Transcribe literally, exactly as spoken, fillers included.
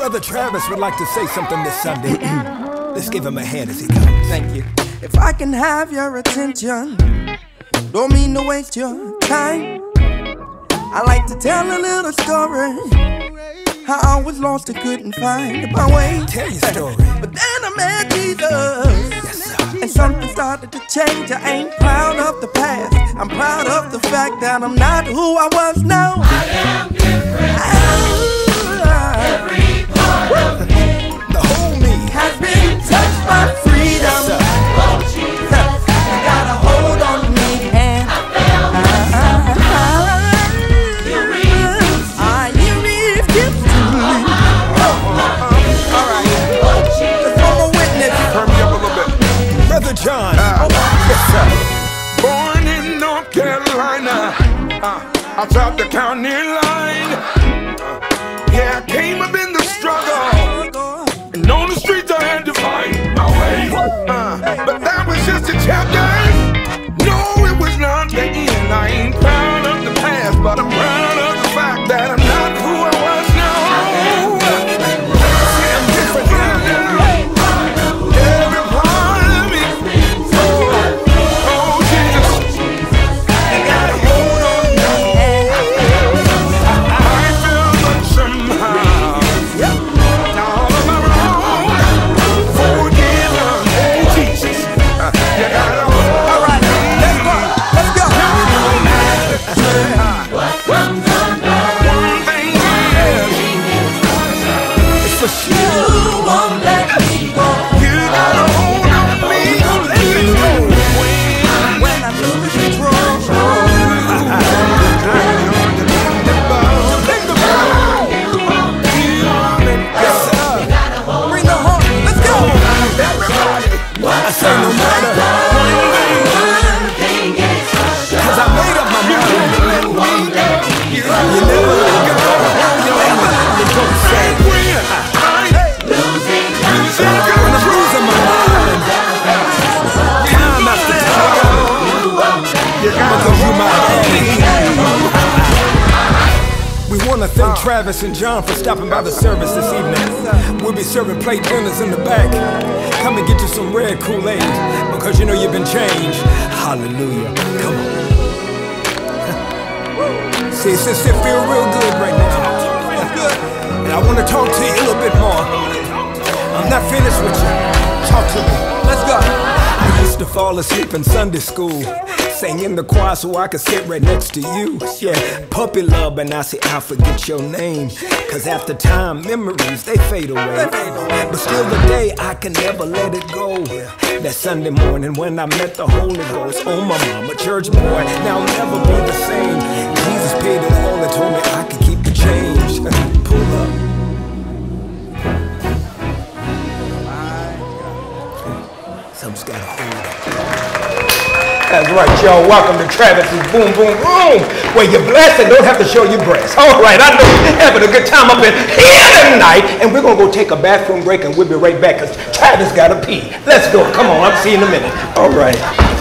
Brother Travis would like to say something this Sunday. Let's give him a hand as he comes. Thank you. If I can have your attention, don't mean to waste your time. I like to tell a little story, how I was lost and couldn't find my way. Tell your story. But then I met Jesus, Yes, sir. and something started to change. I ain't proud of the past, I'm proud of the fact that I'm not who I was now. I am different. Ah, Every part of me The whole me. has been touched by freedom. Yes, sir. oh, Jesus. You got a hold on me, and I found you refuse to leave. All right, let's one more witness. Turn me up a little bit. Brother John. Yes, sir. Born in North Carolina, uh, outside the county line. Uh, yeah, I came up in the struggle, and on the streets I had to find my way. Uh, but that was just a chapter. No, it was not the end. I ain't proud of the past, but I'm proud of the fact that I'm not who I was now. See, I'm different now. Every part of me. Oh, oh, Jesus. You got a hold on me. I feel like somehow. Now all of my wrong, forgiven. Oh, Jesus. Uh, You got a hold on me. All right, let's go. Let's go. One thing is, It's for sure. You won't let me go. you got a hold on me. Let me go. When When I lose control. Yes, sir. Bring the horn. Let's go. I say no matter. Cause I made up my mind. You never let go. You never let go. Say, when I'm losing my mind. Time after time. Because you my daddy. We want to thank Travis and John for stopping by the service this evening. We'll be serving plate dinners in the back. Come and get you some red Kool-Aid, because you know you've been changed. Hallelujah. Come on. See, it's just it feel real good right now. And I want to talk to you a little bit more. I'm not finished with you. Talk to me. Let's go. I used to fall asleep in Sunday school, sang in the choir so I could sit right next to you. Yeah, puppy love, and I say I forget your name, cause after time, memories, they fade away. But still today, I can never let it go. That Sunday morning when I met the Holy Ghost. Oh my mama, church boy, now I'll never be the same. Jesus paid it all and told me I could keep the change. Pull up. Something's got a hold on. That's right, y'all. Welcome to Travis's Boom Boom Room, where you're blessed and don't have to show your breasts. All right, I know you're having a good time up in here tonight, and we're going to go take a bathroom break, and we'll be right back, because Travis got to pee. Let's go. Come on. I'll see you in a minute. All right.